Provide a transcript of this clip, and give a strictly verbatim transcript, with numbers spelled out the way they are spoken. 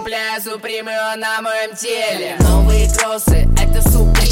Цепляя супримы на моем теле. Новые кроссы, это суприм.